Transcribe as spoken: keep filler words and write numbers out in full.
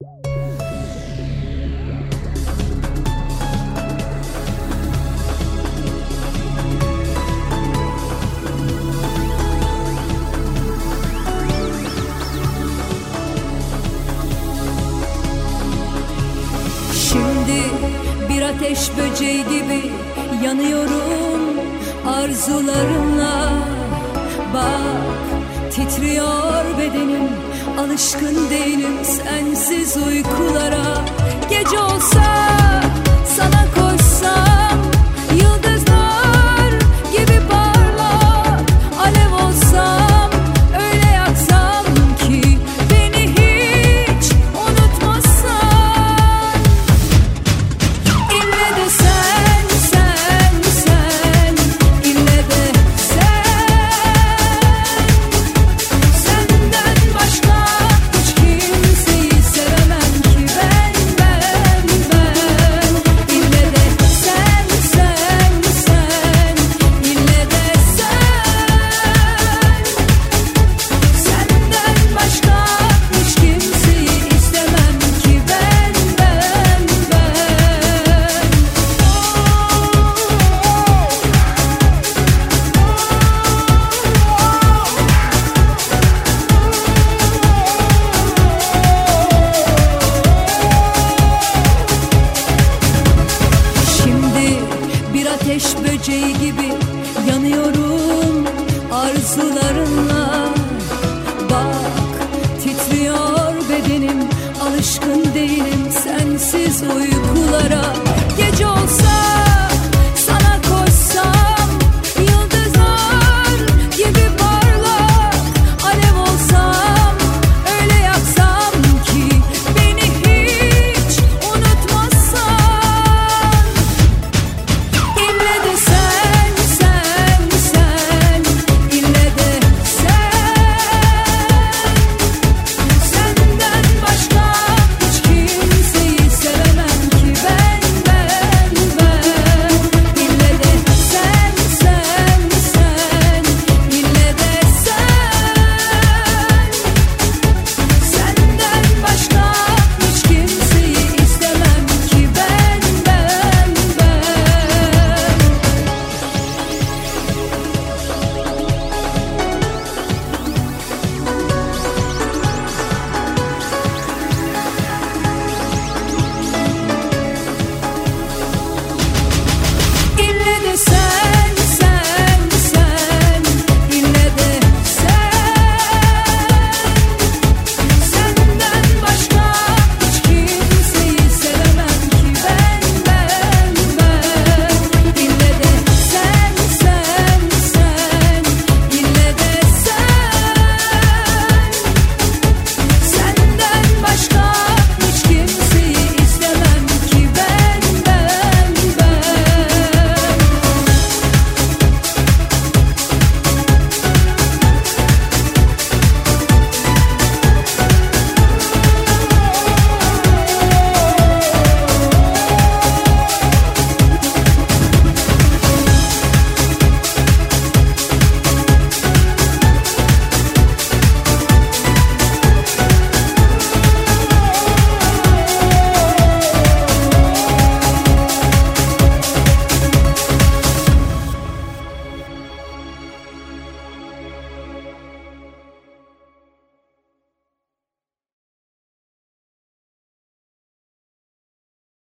Şimdi bir ateş böceği gibi yanıyorum arzularınla. Bak titriyor bedenim, alışkın değilim sensiz uykulara. Gece olsa sana koşsam, yıldızlar gibi parlak alev olsam, öyle yaksam ki beni hiç unutmasan. İlle de sen, sen, sen, ille de sen. Senden başka hiç kimseyi sevemem ki ben, ben, ben. İlle de sen, sen, sen, ille de sen. Senden başka hiç kimseyi istemem ki ben, ben, ben. Şimdi bir ateş böceği gibi yanıyorum arzularınla. Bak titriyor bedenim, alışkın değilim sensiz uykulara. Gece olsa